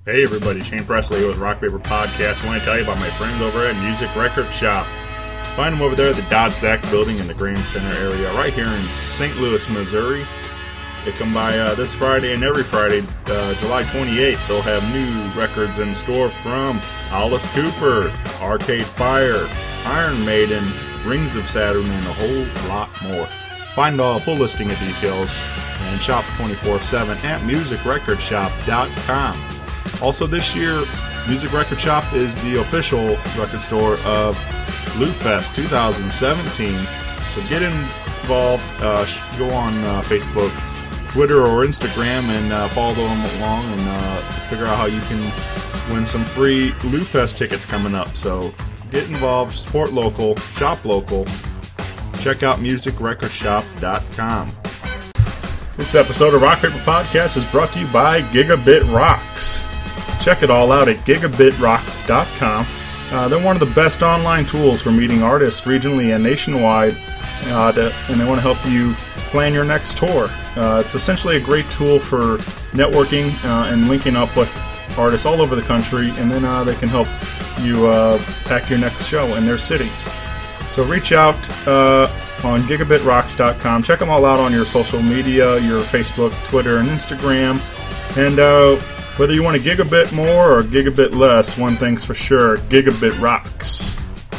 Hey everybody, Shane Presley with Rock Paper Podcast. I want to tell you about my friends over at Music Record Shop. Find them over there at the Dodge Zach building in the Grand Center area, right here in St. Louis, Missouri. They come by this Friday and every Friday, July 28th. They'll have new records in store from Alice Cooper, Arcade Fire, Iron Maiden, Rings of Saturn, and a whole lot more. Find a full listing of details and shop 24/7 at musicrecordshop.com. Also this year, Music Record Shop is the official record store of LouFest 2017. So get involved, go on Facebook, Twitter, or Instagram and follow them along and figure out how you can win some free LouFest tickets coming up. So get involved, support local, shop local. Check out musicrecordshop.com. This episode of Rock Paper Podcast is brought to you by Gigabit Rocks. Check it all out at gigabitrocks.com. They're one of the best online tools for meeting artists regionally and nationwide, and they want to help you plan your next tour. It's essentially a great tool for networking and linking up with artists all over the country, and then they can help you pack your next show in their city. So reach out on gigabitrocks.com. Check them all out on your social media, your Facebook, Twitter, and Instagram. And whether you want a gigabit more or gigabit less, one thing's for sure, Gigabit rocks.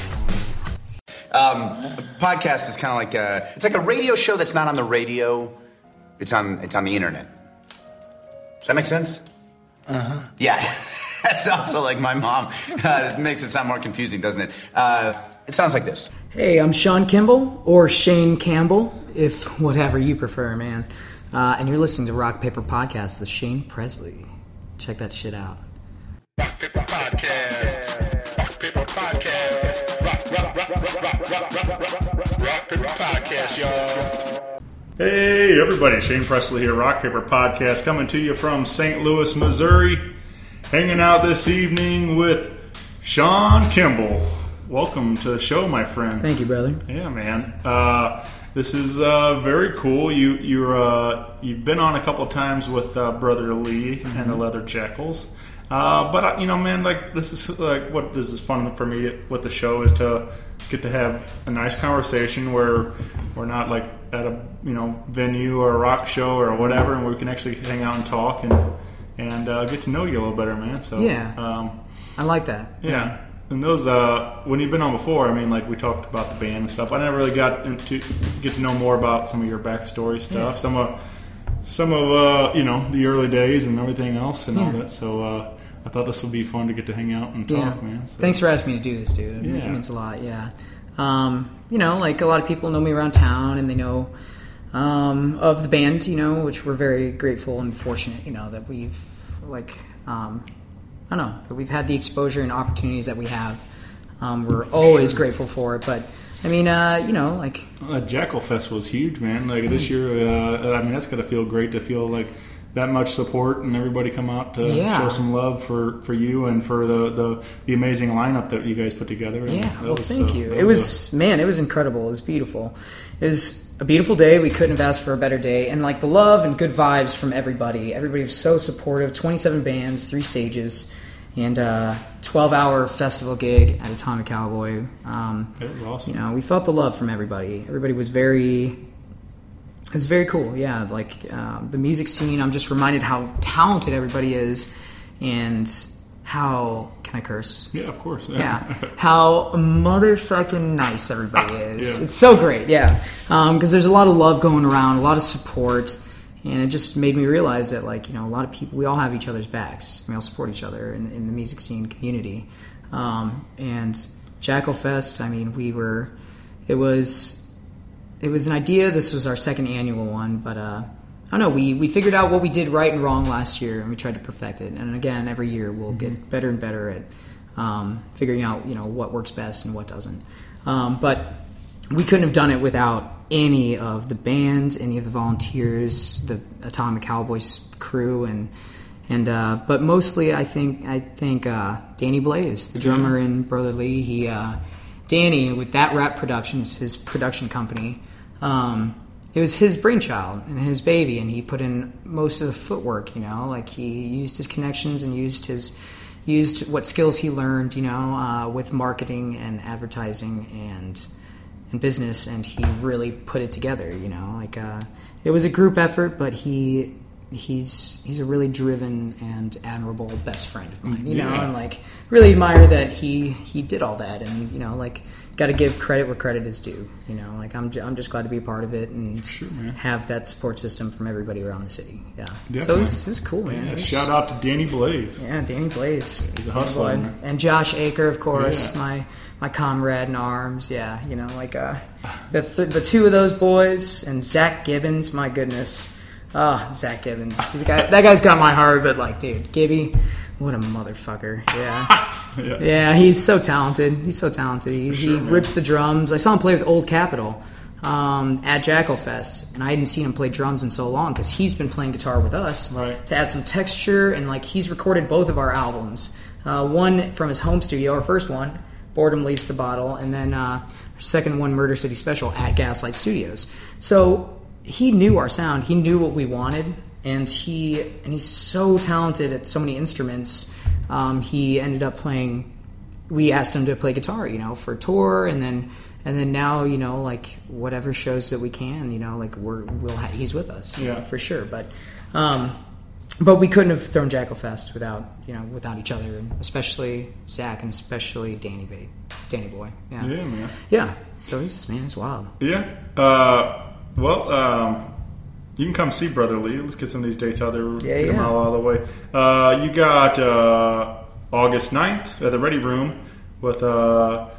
A podcast is kind of like it's like a radio show that's not on the radio. It's on the internet. Does that make sense? Uh-huh. Yeah. That's also like my mom. It makes it sound more confusing, doesn't it? It sounds like this. Hey, I'm Sean Kimball, or Shane Campbell, if whatever you prefer, man. And you're listening to Rock Paper Podcast with Shane Presley. Check that shit out. Rock Paper Podcast. Rock Paper Podcast. Rock Paper Podcast, y'all. Hey everybody, Shane Presley here, Rock Paper Podcast, coming to you from St. Louis, Missouri. Hanging out this evening with Sean Kimball. Welcome to the show, my friend. Thank you, brother. Yeah, man. This is very cool. You've been on a couple of times with Brother Lee and the Leather Jackals. But man, like this is fun for me. What the show is to get to have a nice conversation where we're not like at a venue or a rock show or whatever, and we can actually hang out and talk and get to know you a little better, man. So yeah, I like that. Yeah. And those, when you've been on before, I mean, like we talked about the band and stuff. I never really got to get to know more about some of your backstory stuff, some of the early days and everything else and all that. So I thought this would be fun to get to hang out and talk, man. So. Thanks for asking me to do this, dude. It means a lot. Yeah, like a lot of people know me around town, and they know of the band, which we're very grateful and fortunate, that we've that we've had the exposure and opportunities that we have. We're always grateful for it, but I mean, Jackal Fest was huge, man. Like this year, that's gotta feel great to feel like that much support and everybody come out to show some love for you and for the amazing lineup that you guys put together. Thank you. It was incredible. It was beautiful. It was a beautiful day. We couldn't have asked for a better day. And like the love and good vibes from everybody. Everybody was so supportive. 27 bands, 3 stages, and 12-hour festival gig at Atomic Cowboy. It was awesome. We felt the love from everybody. Everybody was it was very cool. Yeah, the music scene. I'm just reminded how talented everybody is, and how can I curse? Yeah, of course. Yeah, how motherfucking nice everybody is. Yeah. It's so great. Yeah, because there's a lot of love going around, a lot of support, and it just made me realize that a lot of people, we all have each other's backs. We all support each other in the music scene community. And Jackal Fest. I mean, It was an idea. This was our second annual one, but I don't know. We figured out what we did right and wrong last year, and we tried to perfect it. And again, every year we'll get better and better at figuring out what works best and what doesn't. But we couldn't have done it without any of the bands, any of the volunteers, the Atomic Cowboys crew, but mostly I think Danny Blaze, the drummer in Brother Lee. Danny with That Rap Productions, his production company. it was his brainchild and his baby, and he put in most of the footwork. Like he used his connections and used what skills he learned, with marketing and advertising and business, and he really put it together. It was a group effort, but he's a really driven and admirable best friend of mine, and like really admire that he did all that, and got to give credit where credit is due. Like I'm just glad to be a part of it and have that support system from everybody around the city. Yeah, definitely. So it's cool, man. Yeah, shout out to Danny Blaze. Yeah, Danny Blaze. He's a hustler, man. And Josh Aker, of course, my comrade in arms. Yeah, the two of those boys, and Zach Gibbons. My goodness. Oh, Zach Gibbons. That guy's got my heart, but like, dude, Gibby, what a motherfucker. Yeah. Yeah, he's so talented. He rips the drums. I saw him play with Old Capitol at Jackal Fest, and I hadn't seen him play drums in so long because he's been playing guitar with us to add some texture, and like he's recorded both of our albums. One from his home studio, our first one, Boredom Leads the Bottle, and then our second one, Murder City Special, at Gaslight Studios. So he knew our sound. He knew what we wanted, and he's so talented at so many instruments. He ended up playing. We asked him to play guitar, for a tour, and then now, like whatever shows that we can, like he's with us, for sure. But we couldn't have thrown Jackal Fest without each other, and especially Zach and especially Danny Boy. Yeah, man. Yeah. So it's wild. Yeah. You can come see Brother Lee. Let's get some of these dates out there. Get them all out of the way. You got August 9th at the Ready Room with Ipono.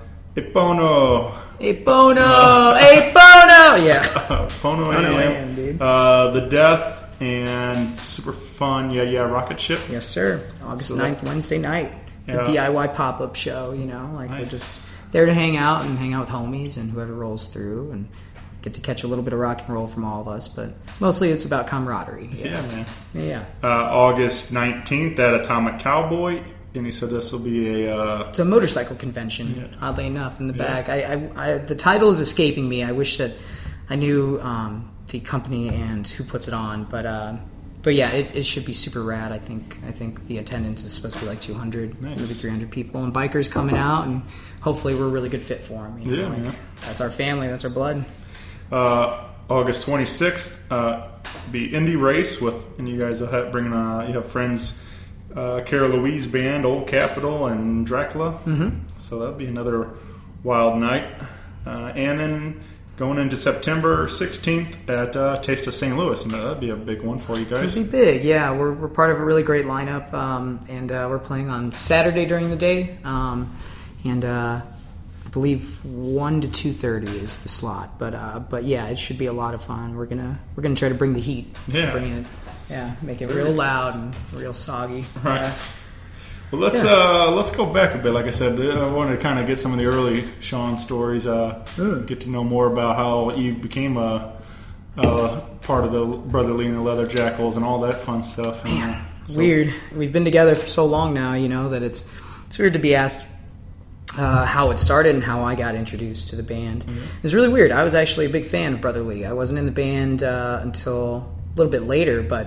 Yeah. Pono AM, dude. The Death and super fun Rocket Ship. Yes, sir. August 9th, Wednesday night. It's a DIY pop-up show, Nice. We're just there to hang out with homies and whoever rolls through, and get to catch a little bit of rock and roll from all of us, but mostly it's about camaraderie. Yeah, man. Yeah. August 19th at Atomic Cowboy, and he said this will be it's a motorcycle convention, oddly enough, in the back. I the title is escaping me. I wish that I knew the company and who puts it on, but yeah, it should be super rad. I think the attendance is supposed to be like 200, maybe 300 people, and bikers coming out, and hopefully we're a really good fit for them. That's our family, that's our blood. August 26th, be Indie Race and you guys will bring you have friends, Cara Louise Band, Old Capitol, and Dracula. Mm-hmm. So that'll be another wild night. And then going into September 16th at Taste of St. Louis, and that'd be a big one for you guys. It'd be big, yeah. We're part of a really great lineup, and we're playing on Saturday during the day, and I believe 1 to 2:30 is the slot, but yeah, it should be a lot of fun. We're gonna try to bring the heat, make it real loud and real soggy. Right. Well, let's go back a bit. Like I said, I wanted to kind of get some of the early Sean stories, get to know more about how you became a part of the Brother Lee and the Leather Jackals and all that fun stuff. Man, weird. We've been together for so long now, that it's weird to be asked how it started and how I got introduced to the band. Mm-hmm. It was really weird. I was actually a big fan of Brother Lee. I wasn't in the band until a little bit later, but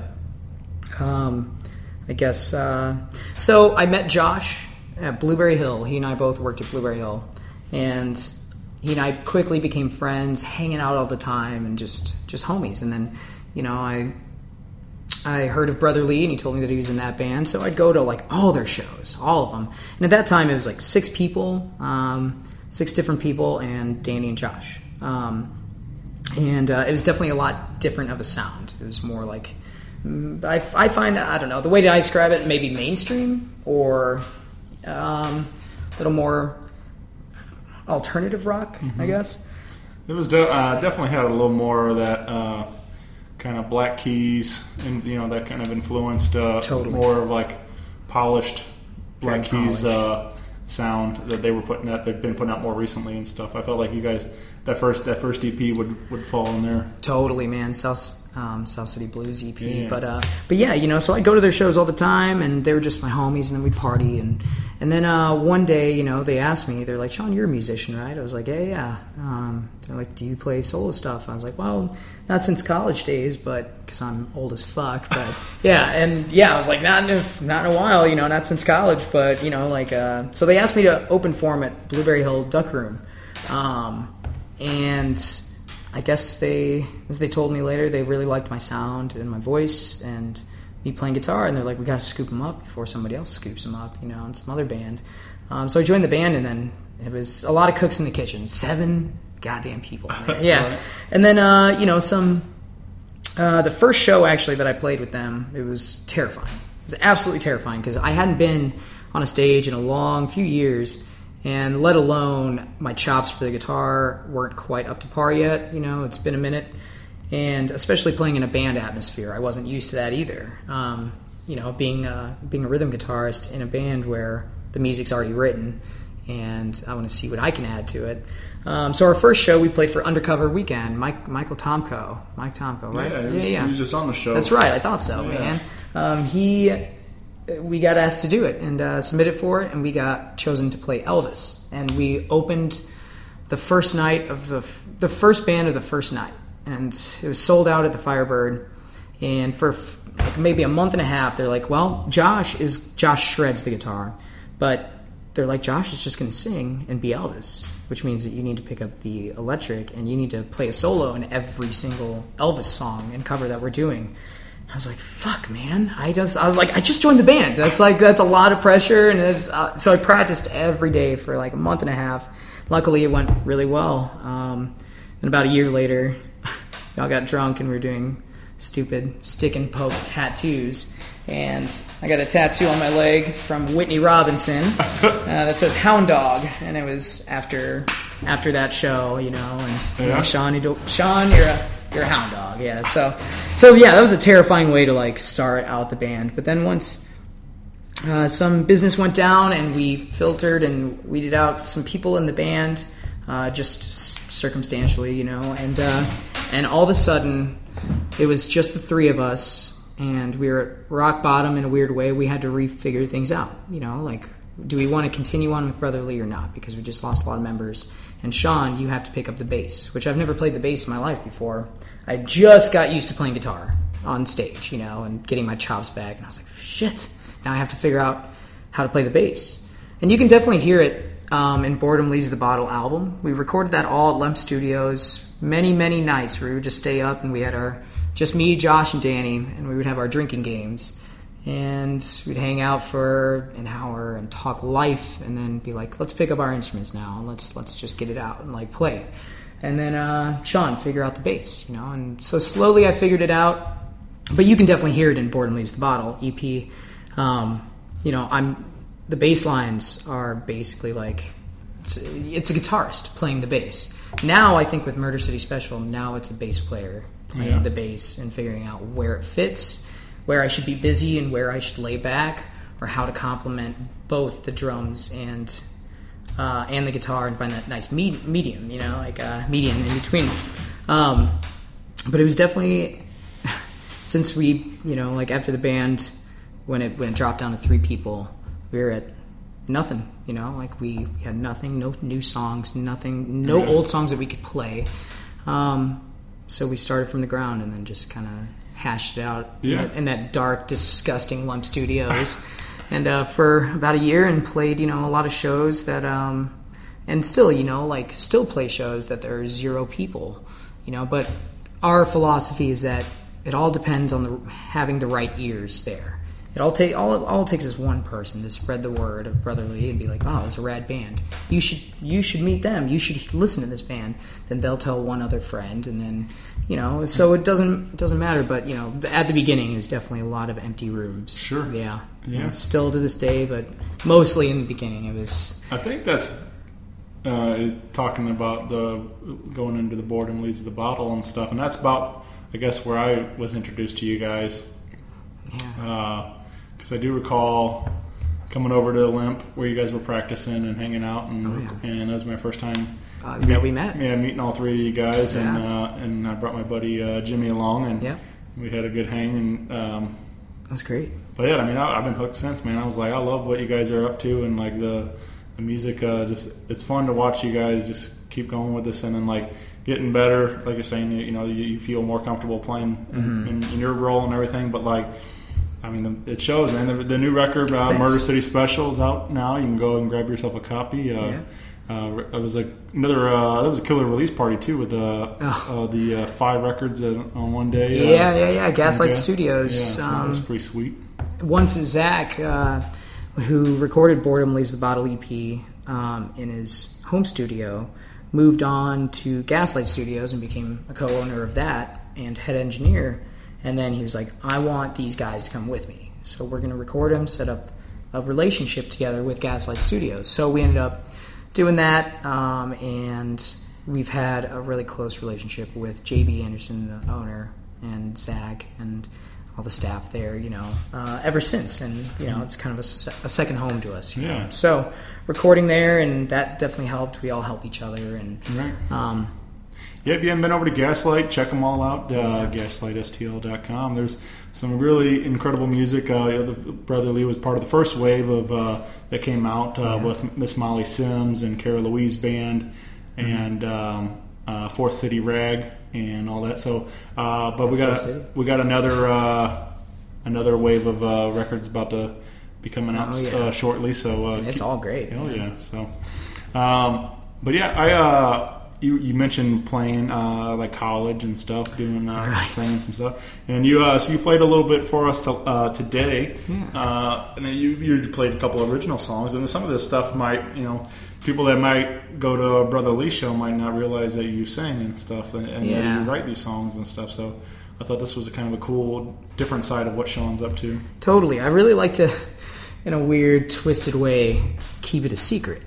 I guess so I met Josh at Blueberry Hill. He and I both worked at Blueberry Hill, and he and I quickly became friends, hanging out all the time, and just homies. And then I heard of Brother Lee, and he told me that he was in that band, so I'd go to like all their shows, all of them. And at that time, it was like 6 people, 6 different people, and Danny and Josh. And it was definitely a lot different of a sound. It was more like, I find, I don't know, the way that I describe it, maybe mainstream or a little more alternative rock, I guess. It was definitely had a little more of that kind of Black Keys and that kind of influenced more of like polished Black Keys sound that they've been putting out more recently and stuff. I felt like you guys that first EP would fall in there. Totally, man. South City Blues EP. Yeah. But yeah, so I go to their shows all the time, and they were just my homies, and then we'd party, and then one day, they asked me, they're like, "Sean, you're a musician, right?" I was like, yeah. They're like, "Do you play solo stuff?" I was like, "Well, not since college days, but because I'm old as fuck. But I was like, not in a while, not since college, but so they asked me to open for them at Blueberry Hill Duck Room, and I guess as they told me later, they really liked my sound and my voice and me playing guitar, and they're like, we got to scoop him up before somebody else scoops him up, and some other band. So I joined the band, and then it was a lot of cooks in the kitchen, 7 goddamn people in there. Yeah. Right. And then, the first show actually that I played with them, it was terrifying. It was absolutely terrifying because I hadn't been on a stage in a long few years, and let alone my chops for the guitar weren't quite up to par yet. It's been a minute. And especially playing in a band atmosphere, I wasn't used to that either. Being a rhythm guitarist in a band where the music's already written, and I want to see what I can add to it. So our first show we played for Undercover Weekend. Mike Tomko, right? Yeah. He was just on the show. That's right. I thought so, man. We got asked to do it and submitted for it, and we got chosen to play Elvis. And we opened the first night of the first band of the first night, and it was sold out at the Firebird. And for maybe a month and a half, they're like, well, Josh shreds the guitar, but they're like, Josh is just going to sing and be Elvis, which means that you need to pick up the electric and you need to play a solo in every single Elvis song and cover that we're doing. And I was like, fuck, man. I just joined the band. That's a lot of pressure. And so I practiced every day for like a month and a half. Luckily, it went really well. And about a year later, we all got drunk and we were doing stupid stick and poke tattoos. And I got a tattoo on my leg from Whitney Robinson that says Hound Dog, and it was after that show, and Sean, you're a hound dog, yeah. So yeah, that was a terrifying way to start out the band. But then once some business went down, and we filtered and weeded out some people in the band, just circumstantially, and all of a sudden it was just the 3 of us. And we were at rock bottom in a weird way. We had to refigure things out. Do we want to continue on with Brotherly or not? Because we just lost a lot of members. And Sean, you have to pick up the bass, which I've never played the bass in my life before. I just got used to playing guitar on stage, and getting my chops back. And I was like, shit, now I have to figure out how to play the bass. And you can definitely hear it in Boredom Leads the Bottle album. We recorded that all at Lemp Studios many, many nights where we would just stay up and we had just me, Josh, and Danny, and we would have our drinking games. And we'd hang out for an hour and talk life, and then be like, let's pick up our instruments now, and let's just get it out and play. And then Sean, figure out the bass, And so slowly I figured it out. But you can definitely hear it in Boredom Leads the Bottle EP. The bass lines are basically it's a guitarist playing the bass. Now I think with Murder City Special, now it's a bass player playing the bass and figuring out where it fits, where I should be busy and where I should lay back, or how to complement both the drums and the guitar and find that nice medium, medium in between. But it was definitely since we, after the band, when it dropped down to 3 people, we were at nothing. We had nothing, no new songs, nothing, no old songs that we could play. So we started from the ground and then just kind of hashed it out in that dark, disgusting Lemp Studios. And for about a year, and played, a lot of shows that, and still, still play shows that there are 0 people, But our philosophy is that it all depends on having the right ears there. All it takes is one person to spread the word of Brotherly and be like, oh, it's a rad band. You should meet them. You should listen to this band. Then they'll tell one other friend, and then so it doesn't matter. But at the beginning, it was definitely a lot of empty rooms. Sure. Yeah. Still to this day, but mostly in the beginning, it was. I think that's talking about the going into the Boredom Leads the Bottle and stuff, and that's about, I guess, where I was introduced to you guys. Yeah. Because I do recall coming over to Limp where you guys were practicing and hanging out, and that was my first time. We met. Yeah, meeting all 3 of you guys, and I brought my buddy Jimmy along, and we had a good hang, and that's great. But yeah, I've been hooked since, man. I was like, I love what you guys are up to, and the music, it's fun to watch you guys just keep going with this and then like getting better. Like you're saying, you feel more comfortable playing in your role and everything. But like, I mean, it shows, man. The new record, Murder City Special, is out now. You can go and grab yourself a copy. It was that was a killer release party too with the 5 records on one day. Gaslight Studios. Yeah, so that was pretty sweet. Once Zach, who recorded Boredom Leaves the Bottle EP in his home studio, moved on to Gaslight Studios and became a co-owner of that and head engineer. And then he was like, I want these guys to come with me. So we're going to record them, set up a relationship together with Gaslight Studios. So we ended up doing that, and we've had a really close relationship with JB Anderson, the owner, and Zach, and all the staff there, ever since. And, it's kind of a second home to us. Yeah. So recording there, and that definitely helped. We all help each other. And right. If you haven't been over to Gaslight, check them all out, gaslightstl.com. There's some really incredible music. Brother Lee was part of the first wave of that came out with Miss Molly Sims and Cara Louise Band and Fourth City Rag and all that. So, but we got another wave of records about to be coming out shortly. So and it's all great. Oh yeah. So, but yeah, You mentioned playing like college and stuff, doing singing some stuff, and you played a little bit for us today, and then you played a couple of original songs, and some of this stuff might people that might go to Brother Lee's show might not realize that you sing and stuff, and that you write these songs and stuff. So I thought this was a kind of a cool, different side of what Sean's up to. Totally, I really like to, in a weird, twisted way, keep it a secret.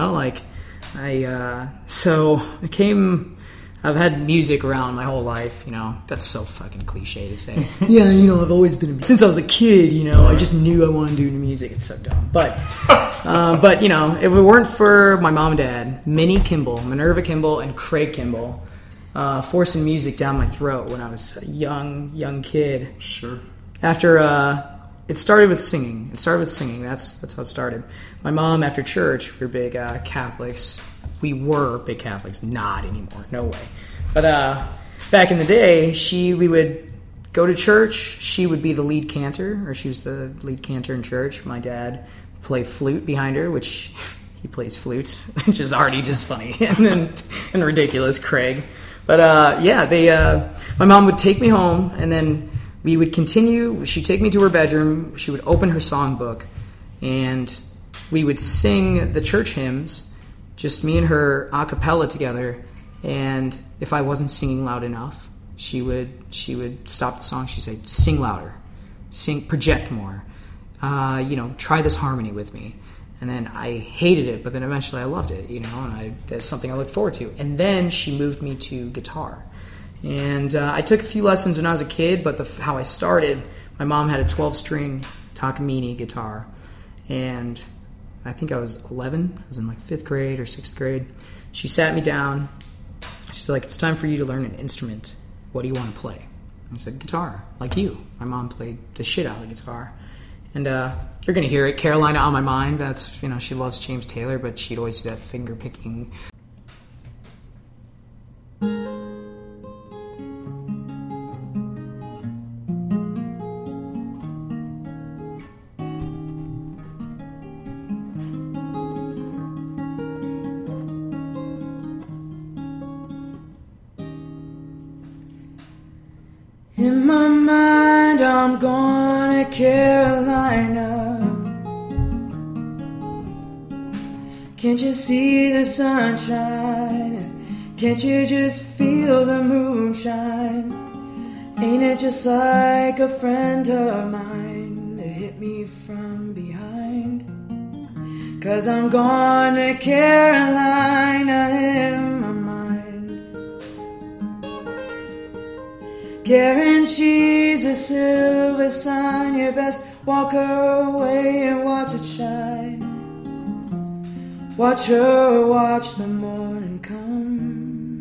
I've had music around my whole life, that's so fucking cliche to say. I've always been, since I was a kid, I just knew I wanted to do music. It's so dumb. But, if it weren't for my mom and dad, Minnie Kimball, Minerva Kimball, and Craig Kimball, forcing music down my throat when I was a young kid. Sure. After, it started with singing. That's how it started. My mom, after church, we were big Catholics. We were big Catholics. Not anymore. No way. But back in the day, we would go to church. She would be the lead cantor, or she was the lead cantor in church. My dad would play flute behind her, which he plays flute, which is already just funny and ridiculous, Craig. But my mom would take me home, and then we would continue. She'd take me to her bedroom. She would open her songbook, and we would sing the church hymns, just me and her a cappella together. And if I wasn't singing loud enough, she would stop the song. She'd say, "Sing louder, project more. Try this harmony with me." And then I hated it, but then eventually I loved it. And that's something I looked forward to. And then she moved me to guitar. And I took a few lessons when I was a kid, but how I started, my mom had a 12-string Takamine guitar, and I think I was 11. I was in like 5th grade or 6th grade. She sat me down. She's like, "It's time for you to learn an instrument. What do you want to play?" I said, "Guitar, like you." My mom played the shit out of the guitar. And you're going to hear it, Carolina on My Mind. That's, she loves James Taylor, but she'd always do that finger-picking. In my mind, I'm going to Carolina. Can't you see the sunshine? Can't you just feel the moonshine? Ain't it just like a friend of mine to hit me from behind? 'Cause I'm going to Carolina in my mind. Karen, she's a silver sun. You best walk her away and watch it shine. Watch her watch the morning come.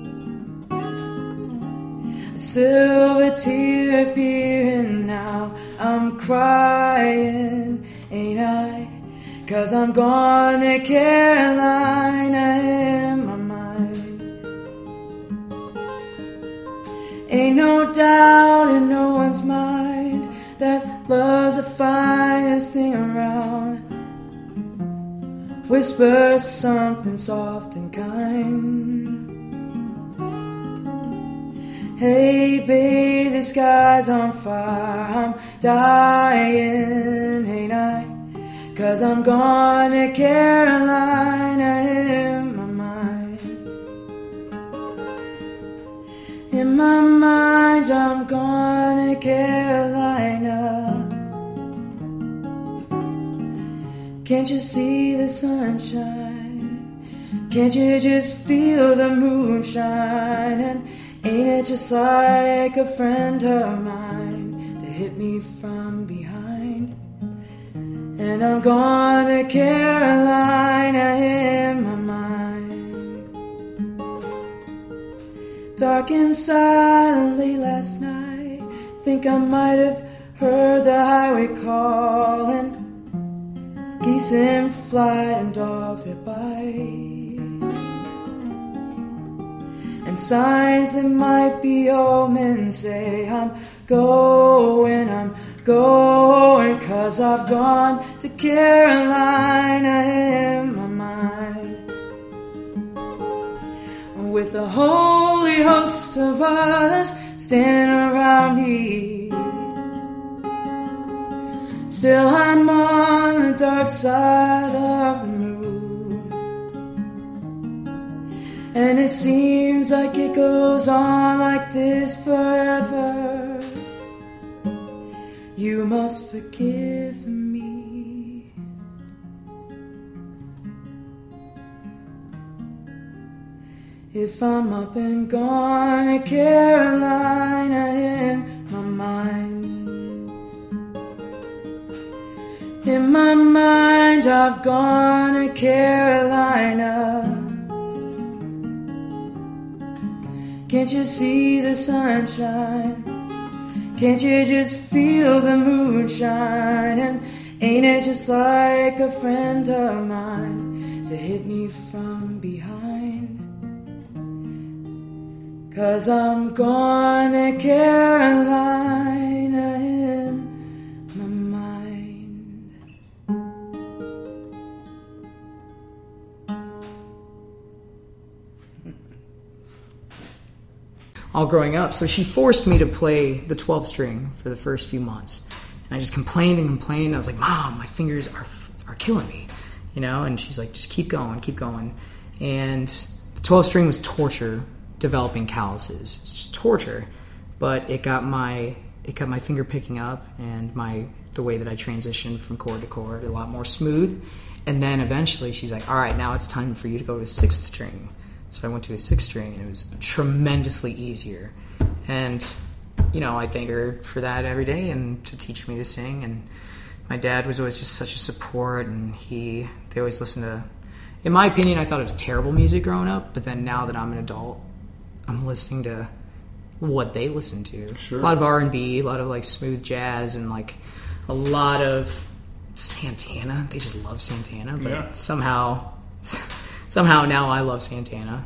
A silver tear appearing now. I'm crying ain't I? 'Cause I'm gone to Carolina in my mind. Ain't no doubt in no one's mind that love's the finest thing around. Whisper something soft and kind. Hey babe, the sky's on fire, I'm dying, ain't I? 'Cause I'm gone to Carolina in my mind. In my mind, I'm gone to Carolina. Can't you see the sunshine? Can't you just feel the moonshine? And ain't it just like a friend of mine to hit me from behind? And I'm gone to Carolina in my mind. Dark and silently last night, think I might have heard the highway calling. Geese in flight and dogs that bite, and signs that might be omens say I'm going, 'cause I've gone to Carolina in my mind. With a holy host of others standing around me, still I'm on the dark side of the moon. And it seems like it goes on like this forever. You must forgive me. If I'm up and gone to Carolina in my mind. In my mind, I've gone to Carolina. Can't you see the sunshine? Can't you just feel the moonshine? And ain't it just like a friend of mine to hit me from behind? 'Cause I'm gone to Carolina in my mind. All growing up, so she forced me to play the 12 string for the first few months, and I just complained and complained. I was like, Mom, my fingers are killing me, you know. And she's like, just keep going. And the 12 string was torture, developing calluses. It's just torture, but it got my finger picking up, and the way that I transitioned from chord to chord a lot more smooth. And then eventually she's like, all right, now it's time for you to go to a 6th string. So I went to a 6th string, and it was tremendously easier. And, you know, I thank her for that every day and to teach me to sing. And my dad was always just such a support, and they always listened to, in my opinion, I thought it was terrible music growing up, but then now that I'm an adult, I'm listening to what they listen to. Sure. A lot of R&B, a lot of like smooth jazz, and like a lot of Santana. They just love Santana, but somehow now I love Santana.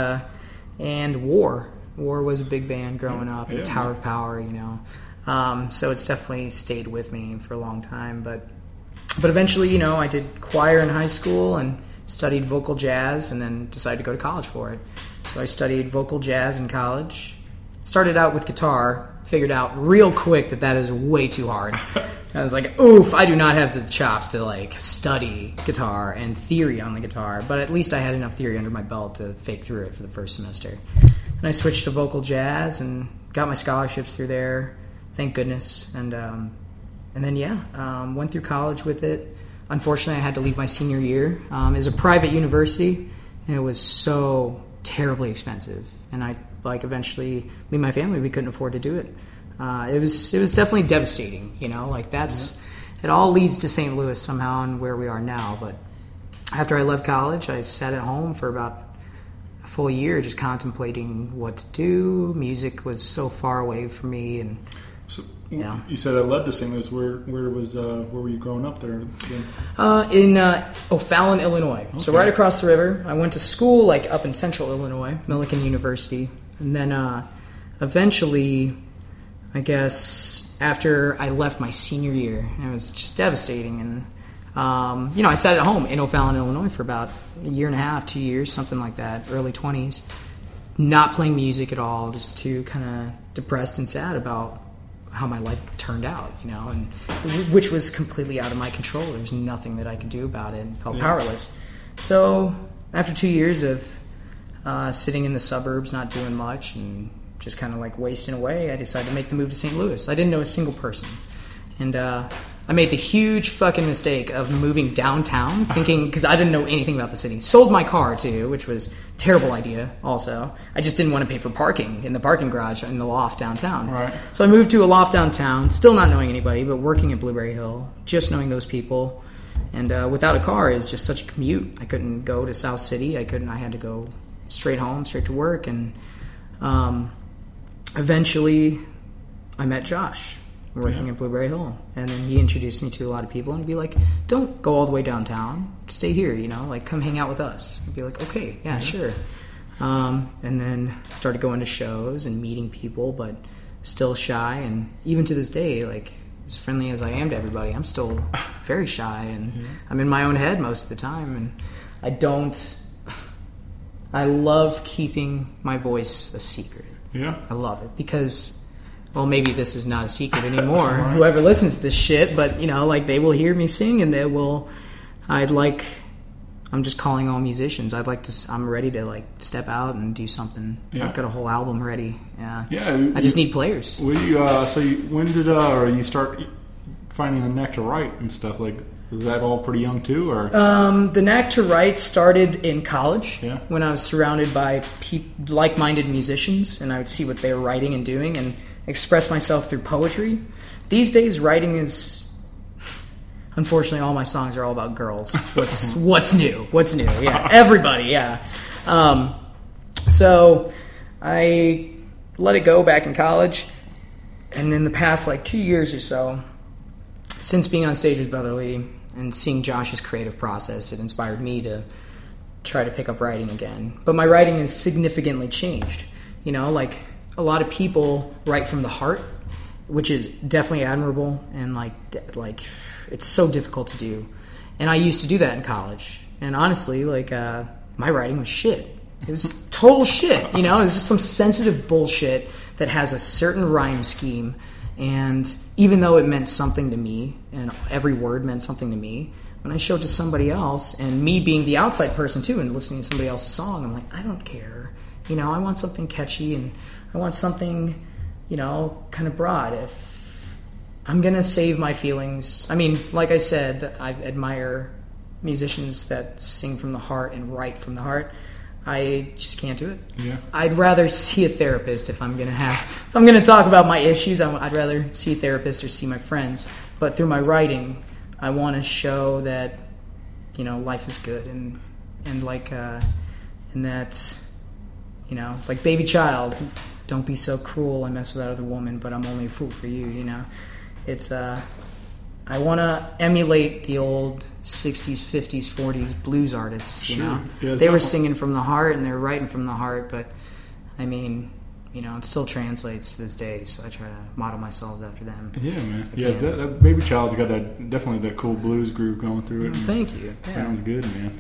And War was a big band growing up, and Tower of Power, you know. So it's definitely stayed with me for a long time. But eventually, you know, I did choir in high school and studied vocal jazz, and then decided to go to college for it. So I studied vocal jazz in college. Started out with guitar, figured out real quick that is way too hard. I was like, oof, I do not have the chops to like study guitar and theory on the guitar, but at least I had enough theory under my belt to fake through it for the first semester. And I switched to vocal jazz and got my scholarships through there, thank goodness. And then went through college with it. Unfortunately, I had to leave my senior year. It was a private university, and it was so terribly expensive. And eventually, me and my family, we couldn't afford to do it. It was definitely devastating, you know, like it all leads to St. Louis somehow and where we are now. But after I left college, I sat at home for about a full year just contemplating what to do. Music was so far away from me, and So Yeah. you said that led to St. Louis. Where were you growing up there? In O'Fallon, Illinois. So right across the river. I went to school like up in central Illinois, Millikan University. And then eventually, I guess, after I left my senior year, it was just devastating. And, I sat at home in O'Fallon, Illinois for about a year and a half, 2 years, something like that, early 20s. Not playing music at all, just too kind of depressed and sad about how my life turned out, and which was completely out of my control. There was nothing that I could do about it. I felt powerless. So after 2 years of sitting in the suburbs, not doing much, and just kind of like wasting away, I decided to make the move to St. Louis. I didn't know a single person. And I made the huge fucking mistake of moving downtown, thinking, because I didn't know anything about the city. Sold my car, too, which was a terrible idea, also. I just didn't want to pay for parking in the parking garage in the loft downtown. Right. So I moved to a loft downtown, still not knowing anybody, but working at Blueberry Hill, just knowing those people. And without a car, it was just such a commute. I couldn't go to South City. I had to go straight home, straight to work. And eventually, I met Josh working at Blueberry Hill, and then he introduced me to a lot of people and be like, don't go all the way downtown, stay here, like come hang out with us. I'd be like, okay, yeah, sure. And then started going to shows and meeting people, but still shy. And even to this day, like as friendly as I am to everybody, I'm still very shy, and I'm in my own head most of the time. And I love keeping my voice a secret. Yeah. I love it because, well, maybe this is not a secret anymore. Whoever listens to this shit, but they will hear me sing, and I'm just calling all musicians. I'm ready to step out and do something. Yeah. I've got a whole album ready. Yeah. Yeah. I just need players. When did you start finding the knack to write and stuff? Like, was that all pretty young too, or? The knack to write started in college when I was surrounded by like-minded musicians, and I would see what they were writing and doing, and express myself through poetry. These days, writing is, unfortunately, all my songs are all about girls. What's new? Yeah, everybody. Yeah. So I let it go back in college, and in the past 2 years or so, since being on stage with Brother Lee and seeing Josh's creative process, it inspired me to try to pick up writing again. But my writing has significantly changed. A lot of people write from the heart, which is definitely admirable, and it's so difficult to do. And I used to do that in college. And honestly, my writing was shit. It was total shit. It was just some sensitive bullshit that has a certain rhyme scheme. And even though it meant something to me, and every word meant something to me, when I showed it to somebody else, and me being the outside person too, and listening to somebody else's song, I'm like, I don't care. I want something catchy, and I want something, kind of broad. If I'm going to save my feelings, I mean, like I said, I admire musicians that sing from the heart and write from the heart. I just can't do it. Yeah. I'd rather see a therapist if I'm going to talk about my issues. I'd rather see a therapist or see my friends. But through my writing, I want to show that, life is good, and that, like Baby Child, don't be so cruel, I mess with that other woman, but I'm only a fool for you, It's, I want to emulate the old 60s, 50s, 40s blues artists, Yeah, they were singing from the heart, and they were writing from the heart, but, I mean, it still translates to this day, so I try to model myself after them. Yeah, man. Yeah, that Baby Child's got definitely that cool blues groove going through it. Thank you. Sounds good, man.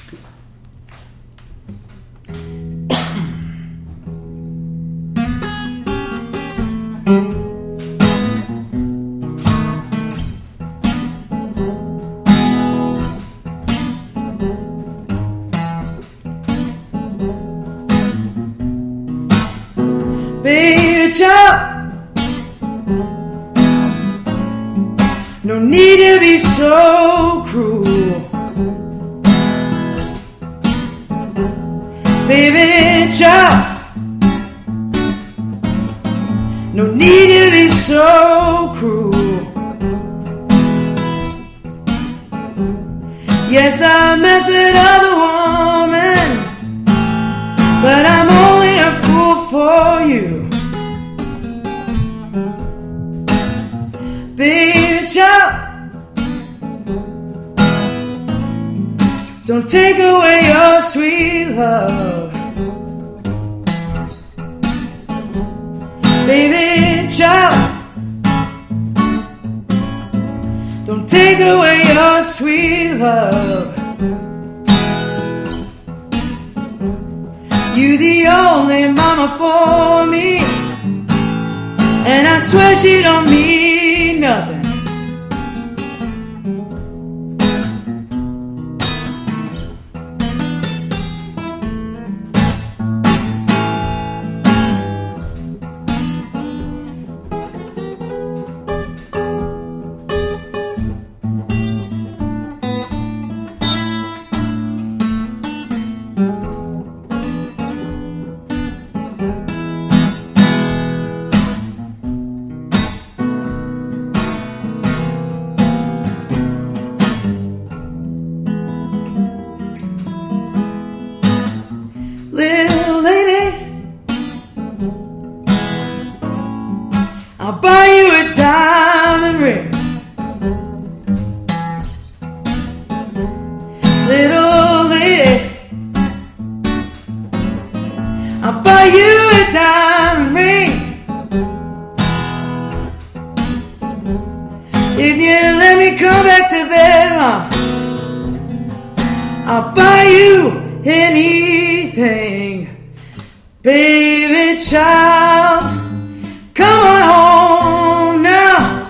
No need to be so cruel, baby child. No need to be so cruel. Yes, I mess with other woman, but I'm only a fool for you. Don't take away your sweet love. Baby child, don't take away your sweet love. You the only mama for me, and I swear she don't mean nothing. Little lady, I'll buy you a diamond ring. Little lady, I'll buy you a diamond ring. If you let me come back to bed, I'll buy you anything. Baby child, come on home now.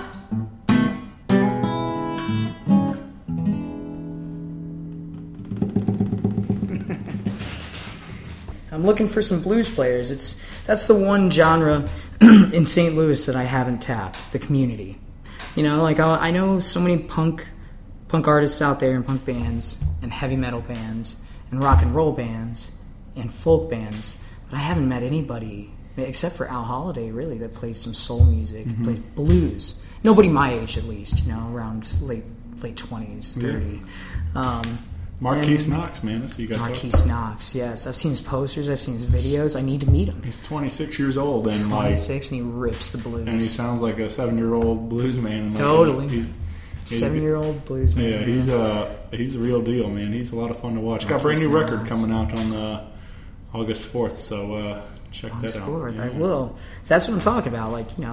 I'm looking for some blues players. That's the one genre in St. Louis that I haven't tapped, the community. You know, like I know so many punk artists out there and punk bands and heavy metal bands and rock and roll bands and folk bands, but I haven't met anybody except for Al Holiday, really, that plays some soul music, plays blues. Nobody my age, at least, you know, around late 20s, 30. Yeah. Marquise Knox, man. That's who you got. Marquise Knox, yes. I've seen his posters. I've seen his videos. I need to meet him. He's 26 years old and 26, and he rips the blues. And he sounds like a 7-year-old blues man. Totally. He's 7-year-old blues man. Yeah, he's a real deal, man. He's a lot of fun to watch. Got a brand new record coming out on August 4th, so check that out. August 4th, I will. So that's what I'm talking about.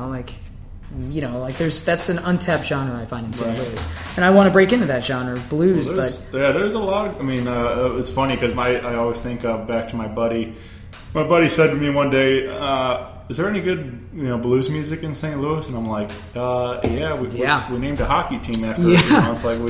That's an untapped genre I find in St. Louis, and I want to break into that genre of blues. There's a lot of. I mean, it's funny because I always think of back to my buddy. My buddy said to me one day, "Is there any good blues music in St. Louis?" And I'm like, "Yeah, we named a hockey team after it." Yeah. It's like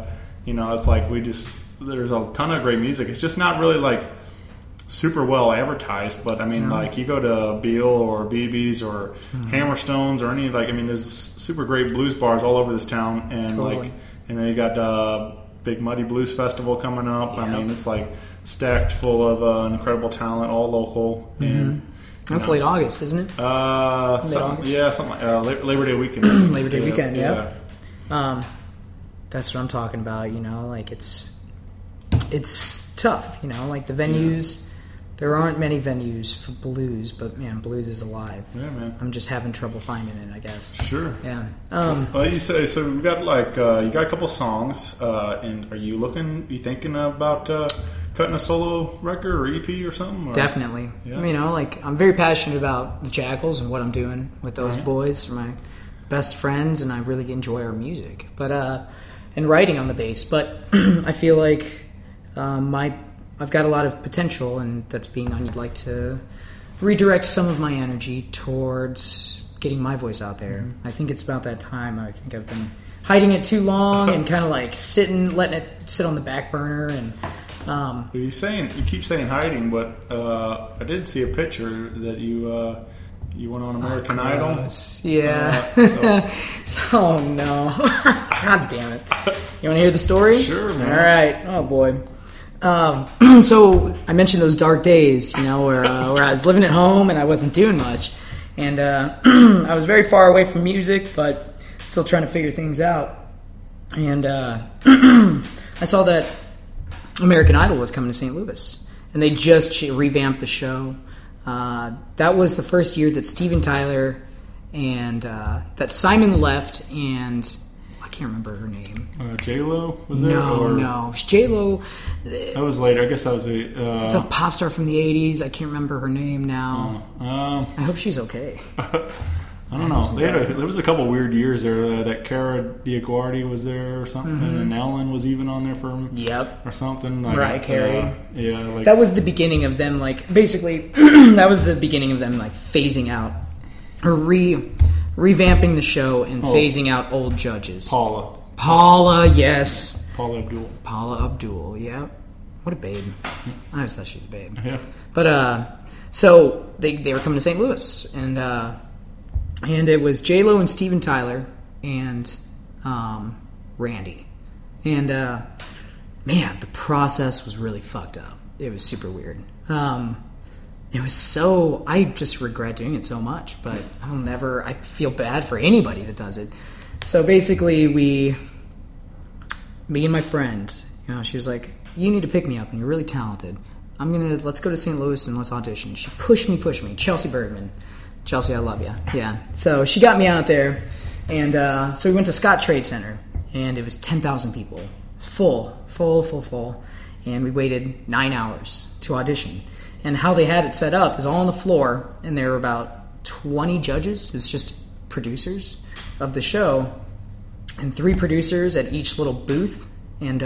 there's a ton of great music. It's just not really like super well advertised, but I mean, like you go to Beale or BB's or Hammerstones or any there's super great blues bars all over this town, and and then you got Big Muddy Blues Festival coming up. Yeah. I mean, it's like stacked full of incredible talent, all local. And that's late August, isn't it? Something like Labor Day weekend. Labor Day weekend, yeah. That's what I'm talking about. Like it's tough. Like the venues. Yeah. There aren't many venues for blues, but man, blues is alive. Yeah, man. I'm just having trouble finding it, I guess. Sure. Yeah. Well, you say so. We got you got a couple songs, and are you thinking about cutting a solo record or EP or something? Or? Definitely. Yeah. I'm very passionate about the Jackals and what I'm doing with those boys. They're my best friends, and I really enjoy our music. But and writing on the bass, but I feel like I've got a lot of potential, and I'd like to redirect some of my energy towards getting my voice out there. I think it's about that time. I think I've been hiding it too long and kind of like letting it sit on the back burner. And you keep saying hiding, but I did see a picture that you went on American Idol. Yeah. Oh no! God damn it! You want to hear the story? Sure, man. All right. Oh boy. So I mentioned those dark days, where I was living at home and I wasn't doing much, and I was very far away from music, but still trying to figure things out. And I saw that American Idol was coming to St. Louis, and they just revamped the show. That was the first year that Steven Tyler and that Simon left, and I can't remember her name. J-Lo was there? No, it was J-Lo. That was later. I guess that was the pop star from the 80s. I can't remember her name now. I hope she's okay. I don't know. There was a couple weird years there. That Cara DiGuardi was there or something, and Ellen was even on there for or something. Like, Mariah Carey. Like, that was the beginning of them, like, basically, that was the beginning of them, like, phasing out, or revamping the show and phasing out old judges. Paula, yes. Paula Abdul, yeah. What a babe. I always thought she was a babe. Yeah. But, so, they were coming to St. Louis, and it was J-Lo and Steven Tyler and Randy. And, man, the process was really fucked up. It was super weird. It was so... I just regret doing it so much, but I feel bad for anybody that does it. So basically, me and my friend, she was like, you need to pick me up, and you're really talented. Let's go to St. Louis and let's audition. She pushed me. Chelsea Bergman. Chelsea, I love you. Yeah. So she got me out there, and so we went to Scott Trade Center, and it was 10,000 people. It was full. And we waited 9 hours to audition. And how they had it set up is all on the floor, and there were about 20 judges. It was just producers of the show, and 3 producers at each little booth, and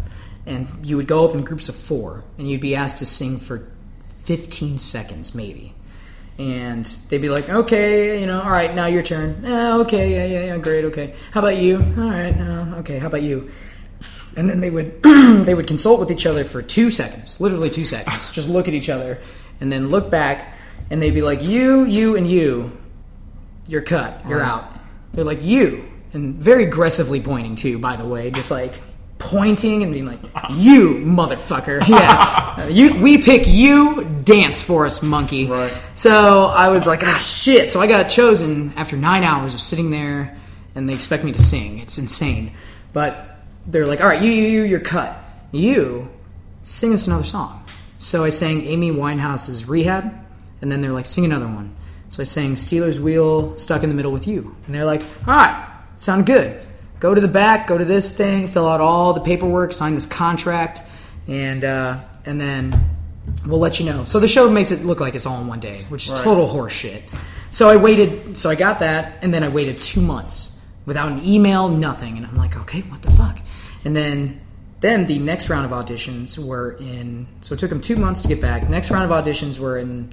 you would go up in groups of 4, and you'd be asked to sing for 15 seconds, maybe. And they'd be like, okay, all right, now your turn. Okay, yeah, great, okay. How about you? All right, okay, how about you? And then they would they would consult with each other for 2 seconds, literally 2 seconds. Just look at each other, and then look back, and they'd be like, you, and you, you're cut, you're out. They're like, you, and very aggressively pointing too, by the way, just like pointing and being like, you motherfucker, yeah, we pick you, dance for us, monkey. Right. So I was like, shit. So I got chosen after 9 hours of sitting there, and they expect me to sing. It's insane. But they're like, all right, you're cut. You sing us another song. So I sang Amy Winehouse's Rehab, and then they're like, sing another one. So I sang Steelers Wheel, Stuck in the Middle with You, and they're like, all right, sound good. Go to the back, go to this thing, fill out all the paperwork, sign this contract, and then we'll let you know. So the show makes it look like it's all in one day, which is total horse shit. So I got that, and then I waited 2 months without an email, nothing. And I'm like, okay, what the fuck? And then the next round of auditions were in... So it took them 2 months to get back. Next round of auditions were in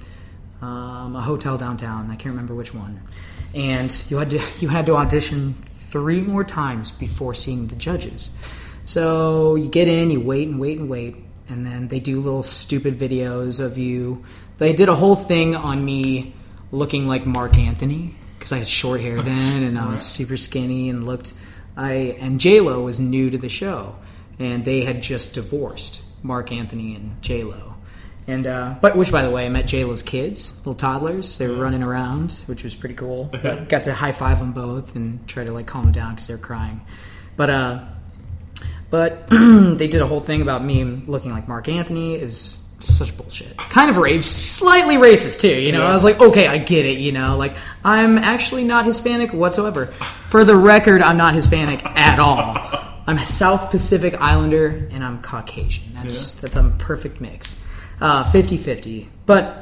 a hotel downtown. I can't remember which one. And you had to audition 3 more times before seeing the judges. So you get in, you wait, and then they do little stupid videos of you. They did a whole thing on me looking like Mark Anthony, because I had short hair then, and I was super skinny and looked... And J-Lo was new to the show, and they had just divorced, Mark Anthony and J-Lo. And which, by the way, I met J-Lo's kids, little toddlers. They were running around, which was pretty cool. Got to high five them both and try to calm them down because they're crying. But they did a whole thing about me looking like Mark Anthony. It was such bullshit. Kind of slightly racist too. Yeah. I was like, okay, I get it. I'm actually not Hispanic whatsoever. For the record, I'm not Hispanic at all. I'm a South Pacific Islander and I'm Caucasian. That's a perfect mix. 50-50. But,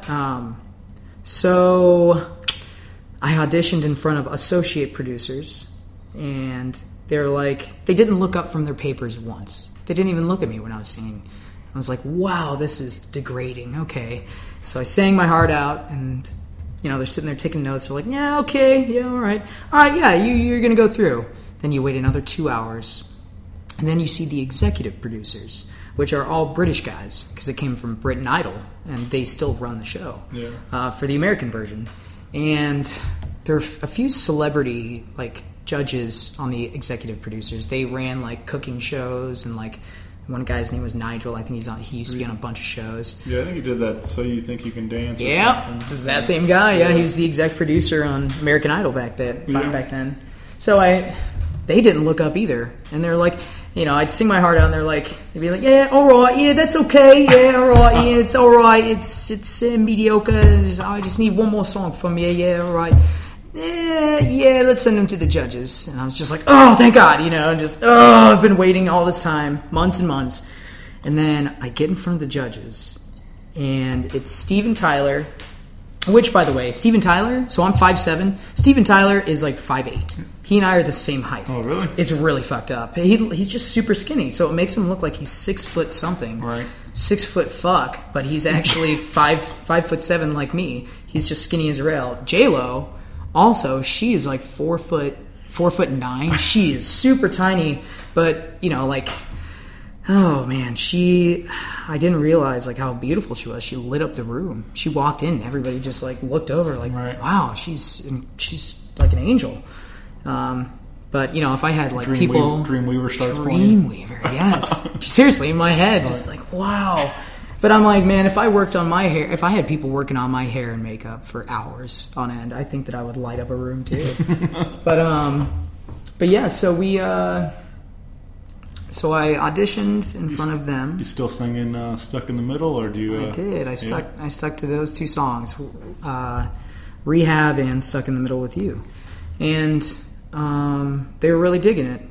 so I auditioned in front of associate producers, and they're like, they didn't look up from their papers once. They didn't even look at me when I was singing. I was like, wow, this is degrading. Okay. So I sang my heart out, and, they're sitting there taking notes. They're like, yeah, okay, yeah, all right. All right, yeah, you're going to go through. Then you wait another 2 hours, and then you see the executive producers, which are all British guys, because it came from Britain Idol, and they still run the show for the American version. And there are a few celebrity judges on the executive producers. They ran cooking shows, and one guy's name was Nigel. I think he used to be on a bunch of shows. Yeah, I think he did that So You Think You Can Dance. Yeah, it was that same guy. Yeah, he was the exec producer on American Idol back then. So they didn't look up either, and they're like. I'd sing my heart out, and they'd be like, yeah, all right, yeah, that's okay, yeah, all right, yeah, it's all right, it's mediocre, I just need one more song from you, yeah, all right. yeah, let's send him to the judges. And I was just like, oh, thank God, I've been waiting all this time, months and months. And then I get in front of the judges, and it's Steven Tyler, which, by the way, Steven Tyler, so I'm 5'7". Steven Tyler is like 5'8". He and I are the same height. Oh, really? It's really fucked up. He's just super skinny, so it makes him look like he's 6 foot something. Right. 6 foot fuck, but he's actually 5'7" like me. He's just skinny as a rail. J-Lo, also, she is like 4'9". She is super tiny, but oh man, I didn't realize like how beautiful she was. She lit up the room. She walked in, everybody just like looked over like, right. Wow, she's like an angel. But if I had like Dreamweaver starts playing. Dreamweaver, yes. Seriously, in my head, just like, wow. But I'm like, man, if I worked on my hair, if I had people working on my hair and makeup for hours on end, I think that I would light up a room too. But yeah, so so I auditioned in front of them. You still singing "Stuck in the Middle," or do you? I did. I stuck to those two songs, "Rehab" and "Stuck in the Middle with You," and they were really digging it.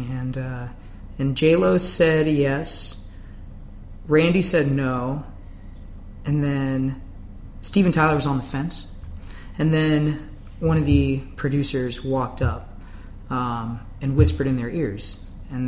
And J-Lo said yes. Randy said no, and then Steven Tyler was on the fence, and then one of the producers walked up and whispered in their ears, and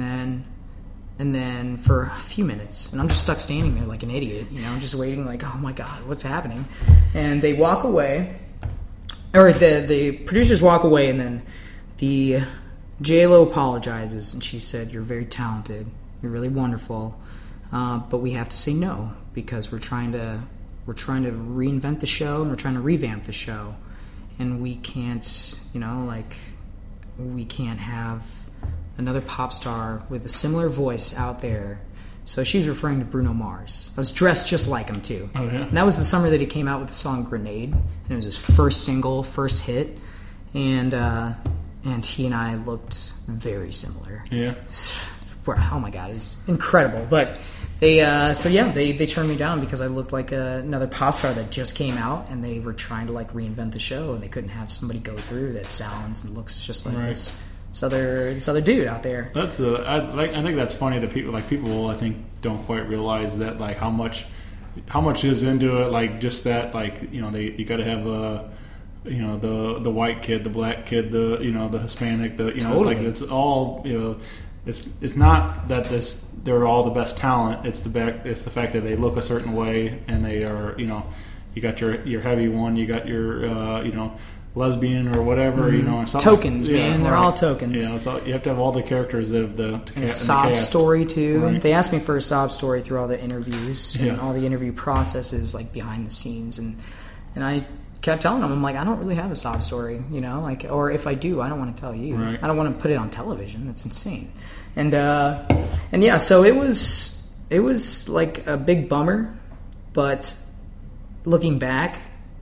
then for a few minutes, and I'm just stuck standing there like an idiot, just waiting like, oh my God, what's happening? And they walk away, or the producers walk away, and then the J-Lo apologizes, and she said, "You're very talented, you're really wonderful, but we have to say no because we're trying to reinvent the show, and we're trying to revamp the show, and we can't, we can't have another pop star with a similar voice out there." So she's referring to Bruno Mars. I was dressed just like him too. Oh, yeah. And that was the summer that he came out with the song "Grenade," and it was his first single, first hit, and he and I looked very similar. Yeah. Oh my God, it's incredible. But they turned me down because I looked like another pop star that just came out, and they were trying to like reinvent the show, and they couldn't have somebody go through that sounds and looks just like this other dude out there. I think that's funny that people I think don't quite realize that like how much is into it, like just that like you got to have the white kid, the black kid, the Hispanic, Totally. it's all it's not that they're all the best talent. It's the fact that they look a certain way, and they are you got your heavy one, you got your lesbian or whatever, and tokens, man. They're all tokens. So you have to have all the characters that have the sob story too. Right. They asked me for a sob story through all the interviews and Yeah. all the interview processes, like behind the scenes, and I kept telling them, I'm like, I don't really have a sob story, or if I do, I don't want to tell you. Right. I don't want to put it on television. That's insane. And yeah, so it was like a big bummer, but looking back,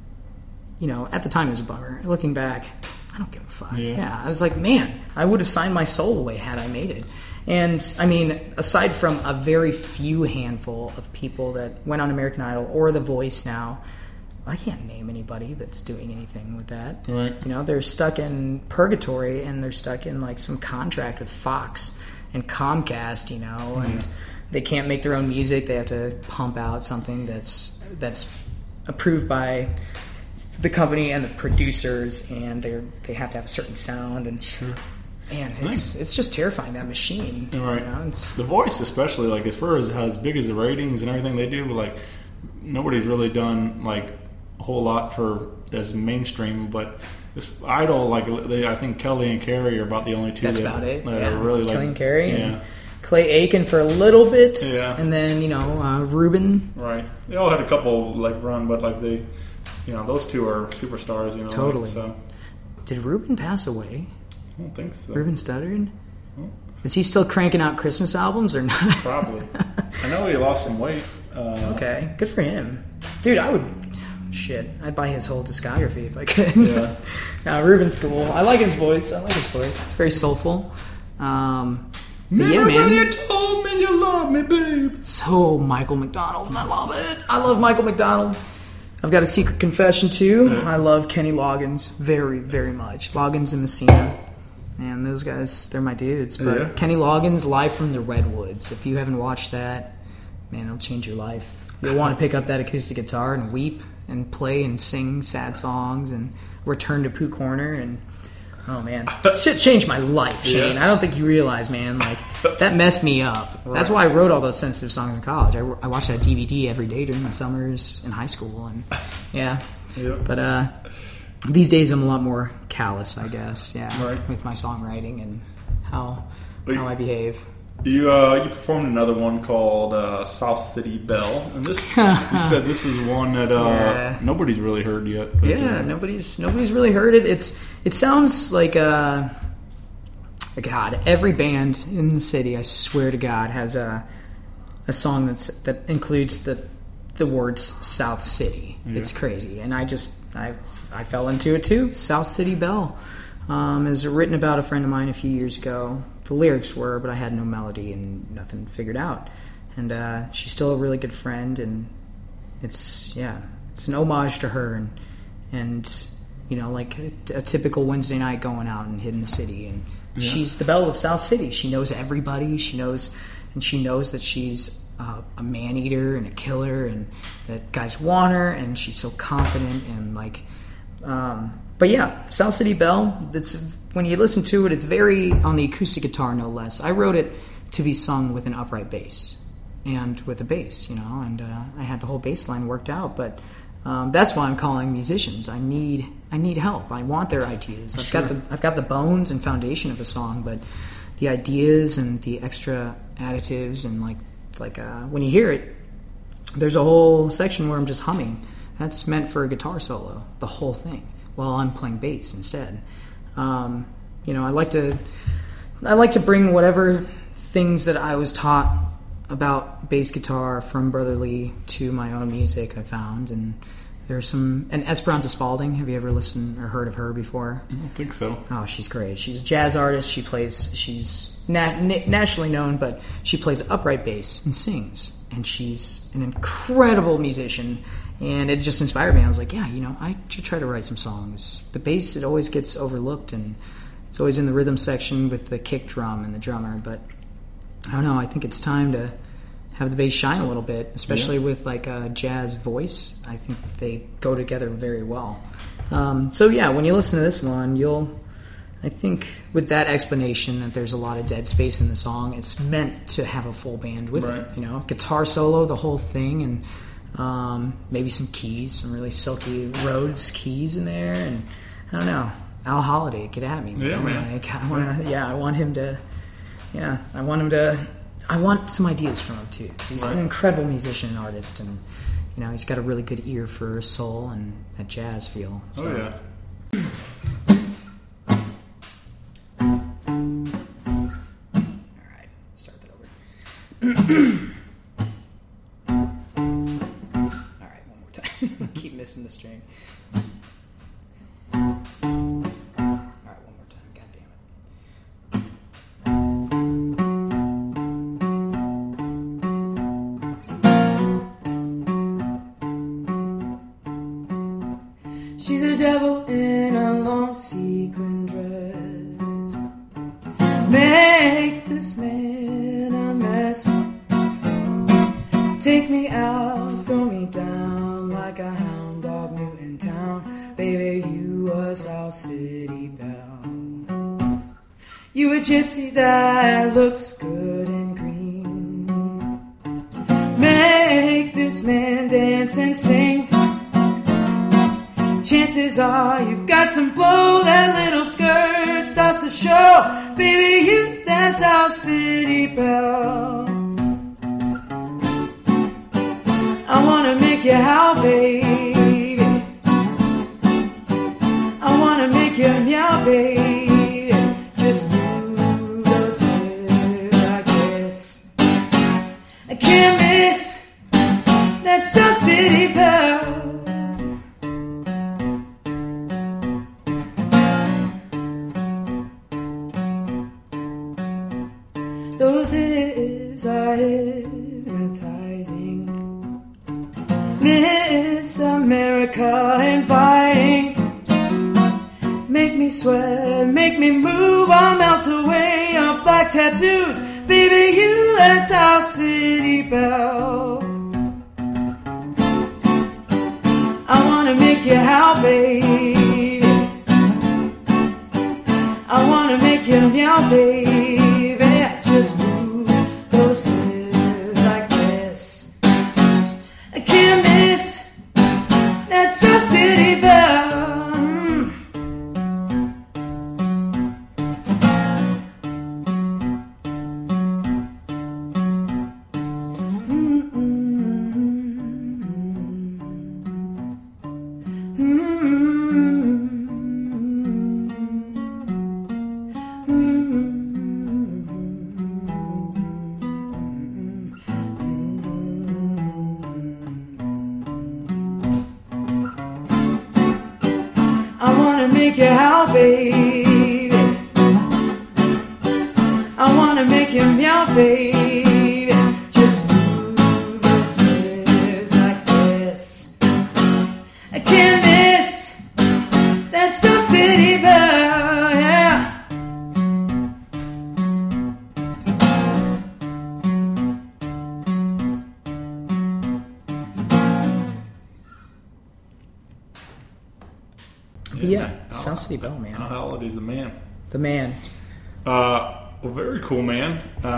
at the time it was a bummer. Looking back, I don't give a fuck. Yeah, I was like, man, I would have signed my soul away had I made it. And I mean, aside from a very few handful of people that went on American Idol or The Voice now, I can't name anybody that's doing anything with that. Right. They're stuck in purgatory, and they're stuck in like some contract with Fox and Comcast, and they can't make their own music. They have to pump out something that's approved by the company and the producers, and they have to have a certain sound, and Sure. man, it's just terrifying, that machine. Right. The Voice, especially, like as far as how as big as the ratings and everything they do, like nobody's really done like a whole lot for as mainstream, but this Idol, like I think Kelly and Carrie are about the only two. That's about it. That Yeah. are really Kelly like and Carrie, yeah. and Clay Aiken for a little bit, Yeah. and then Ruben. Right. They all had a couple like run, but like they, those two are superstars. Totally. So Did Ruben pass away? I don't think so. Ruben Studdard? Is he still cranking out Christmas albums or not? Probably. I know he lost some weight. Okay, good for him, dude. I'd buy his whole discography if I could. Yeah. No, Ruben's cool. I like his voice. It's very soulful. But yeah, man. You told me you love me, babe. So Michael McDonald, I love it. I love Michael McDonald. I've got a secret confession too. I love Kenny Loggins very, very much. Loggins and Messina. And those guys, they're my dudes. But Kenny Loggins, Live from the Redwoods. If you haven't watched that, man, it'll change your life. You'll want to pick up that acoustic guitar and weep and play and sing sad songs and return to Pooh Corner. And, oh, man. Shit changed my life, Shane. I don't think you realize, man. Like, that messed me up. Right. That's why I wrote all those sensitive songs in college. I watched that DVD every day during the summers in high school. And, But, these days I'm a lot more callous, I guess, with my songwriting and how I behave. You performed another one called South City Belle, and this you said this is one that nobody's really heard yet. But, nobody's really heard it. It sounds like God. Every band in the city, I swear to God, has a song that includes the words South City. Yeah. It's crazy, and I fell into it too. South City Belle is written about a friend of mine a few years ago. The lyrics were, but I had no melody and nothing figured out. And she's still a really good friend, and it's an homage to her, and you know, like a typical Wednesday night going out and hitting the city. And she's the belle of South City. She knows everybody. She knows that she's a man eater and a killer, and that guys want her, and she's so confident and like. But yeah, South City Belle, when you listen to it, it's very on the acoustic guitar, no less. I wrote it to be sung with an upright bass and with a bass, you know, and I had the whole bass line worked out. But that's why I'm calling musicians. I need help. I want their ideas. I've got the bones and foundation of a song, but the ideas and the extra additives and like when you hear it, there's a whole section where I'm just humming. That's meant for a guitar solo, the whole thing, while I'm playing bass instead. You know, I like to bring whatever things that I was taught about bass guitar from Brother Lee to my own music. I found, and there's and Esperanza Spalding. Have you ever listened or heard of her before? I don't think so. Oh, she's great. She's a jazz artist. She's nationally known, but she plays upright bass and sings, and she's an incredible musician. And it just inspired me. I was like, yeah, you know, I should try to write some songs. The bass, it always gets overlooked, and it's always in the rhythm section with the kick drum and the drummer. But I don't know, I think it's time to have the bass shine a little bit, especially with like a jazz voice. I think they go together very well. So yeah, when you listen to this one, I think with that explanation that there's a lot of dead space in the song, it's meant to have a full band with it. You know, guitar solo, the whole thing, and maybe some keys, some really silky Rhodes keys in there, and I don't know, Al Holiday, get at me, man. Yeah, man. Like, I want some ideas from him too, because he's an incredible musician and artist, and you know, he's got a really good ear for soul and a jazz feel. So. Oh yeah. All right, start that over. Keep missing the string. All right, one more time. God damn it. She's a devil in a long sequin dress, makes this man a mess. Take me out, throw me down like a hound dog new in town. Baby, you a South City belle. You a gypsy that looks good and green. Make this man dance and sing. Chances are you've got some blow. That little skirt starts to show. Baby, you that South City belle. I wanna make you howl, baby. I wanna make you meow, baby. Just move those hips, I guess. I can't miss that South City belle. Those hips are hypnotizing. Miss Miss America inviting. Make me sweat, make me move, I'll melt away on black tattoos. Baby, you let South City Belle. I wanna make you howl, baby. I wanna make you meow, baby. Just move those hips like this. I can't miss that South City Belle. I wanna make you howl, baby. I wanna make you meow, baby. Just move those hips like this. I can't miss that South City Belle, yeah. Yeah, South City Belle, man. Al Halliday's the man. The man. Well, very cool, man.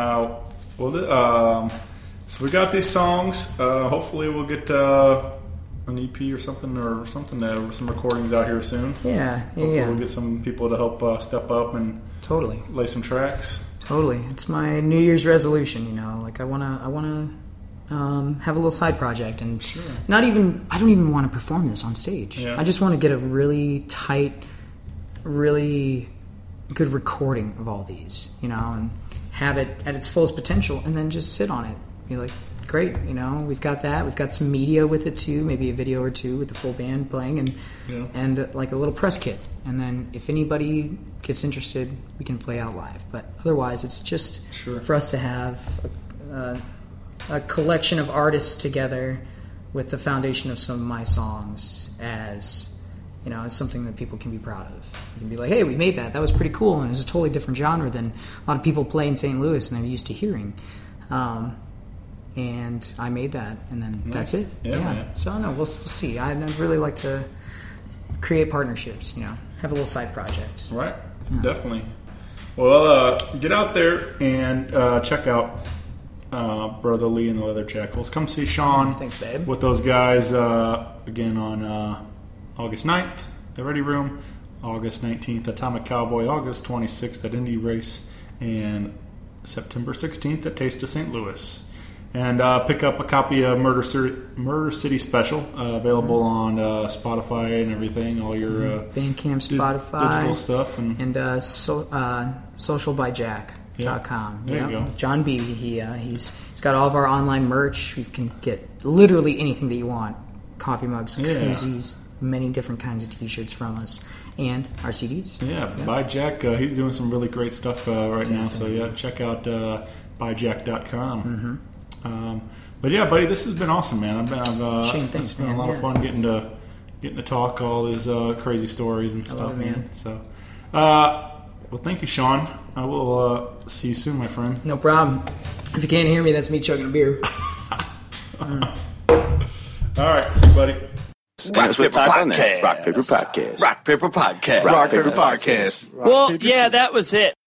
So we got these songs. Hopefully, we'll get an EP or something, some recordings out here soon. Yeah. Hopefully, we'll get some people to help step up and Totally. lay some tracks. Totally. It's my New Year's resolution, you know. Like, I wanna have a little side project, and I don't even want to perform this on stage. Yeah. I just want to get a really tight, really good recording of all these, you know, and have it at its fullest potential, and then just sit on it. Be like, great, you know, we've got that. We've got some media with it too, maybe a video or two with the full band playing, and like a little press kit. And then if anybody gets interested, we can play out live. But otherwise, it's just for us to have a collection of artists together with the foundation of some of my songs as, you know, as something that people can be proud of. You can be like, hey, we made that. That was pretty cool, and it's a totally different genre than a lot of people play in St. Louis and they're used to hearing. And I made that, and then that's it. Yeah. Man. So, no, we'll see. I'd really like to create partnerships, you know, have a little side project. Right, definitely. Well, get out there and check out Brother Lee and the Leather Jackals. Come see Sean. Thanks, babe. With those guys again on August 9th at Ready Room, August 19th Atomic Cowboy, August 26th at Indie Race, and September 16th at Taste of St. Louis. And pick up a copy of Murder City Special, available on Spotify and everything, all your Bandcamp, Spotify, digital stuff, and socialbyjack.com. There you go. John B. He's got all of our online merch. You can get literally anything that you want: coffee mugs, koozies, many different kinds of T-shirts from us, and our CDs. Yeah, by Jack. He's doing some really great stuff right now. So check out byjack.com. But yeah, buddy, this has been awesome, man. Shane, thanks, it's been man. a lot of fun getting to talk all these crazy stories and stuff, man. So, well, thank you, Sean. I will see you soon, my friend. No problem. If you can't hear me, that's me chugging a beer. All right, see you, buddy. Rock Paper Podcast. Rock Paper Podcast. Rock Paper Podcast. Rock Paper Podcast. Well, yeah, that was it.